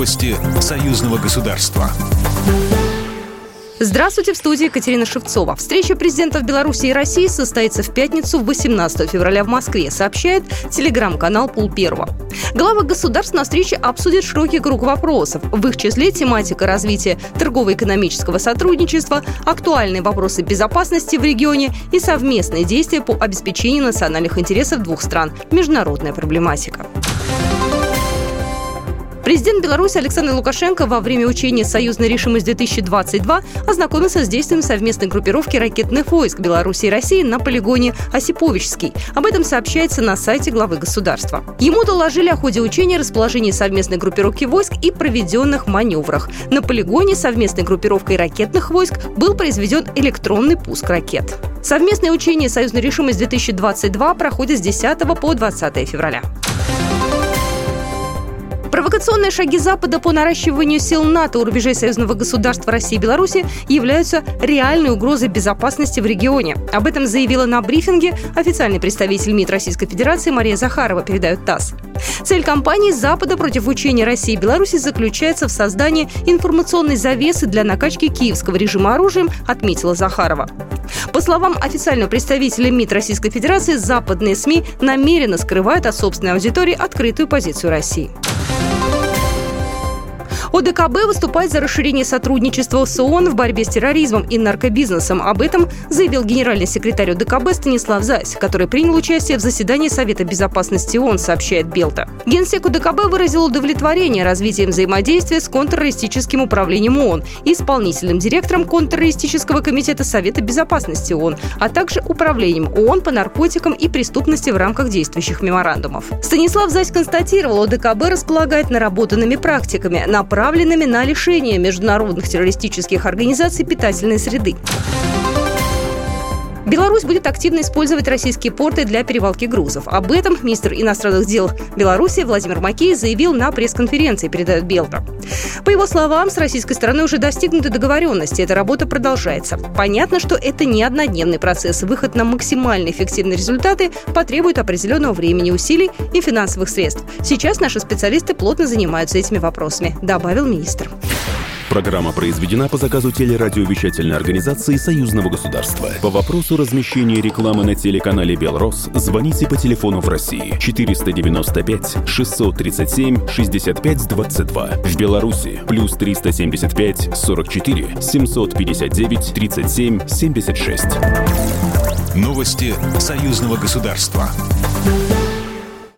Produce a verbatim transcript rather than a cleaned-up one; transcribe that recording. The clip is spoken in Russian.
Новости союзного государства. Здравствуйте, в студии Екатерина Шевцова. Встреча президентов Беларуси и России состоится в пятницу, восемнадцатого февраля в Москве, сообщает телеграм-канал Полперва. Главы государств на встрече обсудят широкий круг вопросов. В их числе тематика развития торгово-экономического сотрудничества, актуальные вопросы безопасности в регионе и совместные действия по обеспечению национальных интересов двух стран, международная проблематика. Президент Беларуси Александр Лукашенко во время учения «Союзная решимость-две тысячи двадцать два» ознакомился с действием совместной группировки ракетных войск Беларуси и России на полигоне Осиповичский. Об этом сообщается на сайте главы государства. Ему доложили о ходе учения, расположении совместной группировки войск и проведенных маневрах. На полигоне совместной группировкой ракетных войск был произведен электронный пуск ракет. Совместное учение «Союзная решимость-две тысячи двадцать два» проходит с десятого по двадцатое февраля. Провокационные шаги Запада по наращиванию сил НАТО у рубежей союзного государства России и Беларуси являются реальной угрозой безопасности в регионе. Об этом заявила на брифинге официальный представитель МИД Российской Федерации Мария Захарова, передает ТАСС. Цель кампании Запада против учения России и Беларуси заключается в создании информационной завесы для накачки киевского режима оружием, отметила Захарова. По словам официального представителя МИД Российской Федерации, западные СМИ намеренно скрывают от собственной аудитории открытую позицию России. ОДКБ выступает за расширение сотрудничества с ООН в борьбе с терроризмом и наркобизнесом. Об этом заявил генеральный секретарь ОДКБ Станислав Зайц, который принял участие в заседании Совета безопасности ООН, сообщает Белта. Генсек ОДКБ выразил удовлетворение развитием взаимодействия с контртеррористическим управлением ООН и исполнительным директором контртеррористического комитета Совета безопасности ООН, а также управлением ООН по наркотикам и преступности в рамках действующих меморандумов. Станислав Зайц констатировал, ОДКБ располагает наработанными практиками, направленными направленными на лишение международных террористических организаций питательной среды. Беларусь будет активно использовать российские порты для перевалки грузов. Об этом министр иностранных дел Беларуси Владимир Макеев заявил на пресс-конференции, передает Белта. По его словам, с российской стороной уже достигнуты договоренности. Эта работа продолжается. Понятно, что это не однодневный процесс. Выход на максимально эффективные результаты потребует определенного времени, усилий и финансовых средств. Сейчас наши специалисты плотно занимаются этими вопросами, добавил министр. Программа произведена по заказу телерадиовещательной организации Союзного государства. По вопросу размещения рекламы на телеканале «Белрос» звоните по телефону в России четыреста девяносто пять шестьсот тридцать семь шестьдесят пять двадцать два. В Беларуси плюс триста семьдесят пять сорок четыре семьсот пятьдесят девять тридцать семь семьдесят шесть. Новости союзного государства.